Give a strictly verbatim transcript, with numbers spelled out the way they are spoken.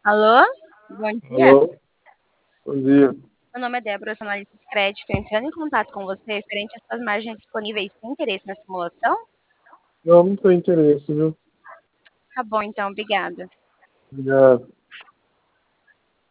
Alô? Bom dia. Alô? Bom dia. Meu nome é Débora, eu sou analista de crédito. Estou entrando em contato com você referente às suas margens disponíveis. Tem interesse na simulação? Não, não tem interesse, viu? Tá bom, então, obrigada. Obrigado.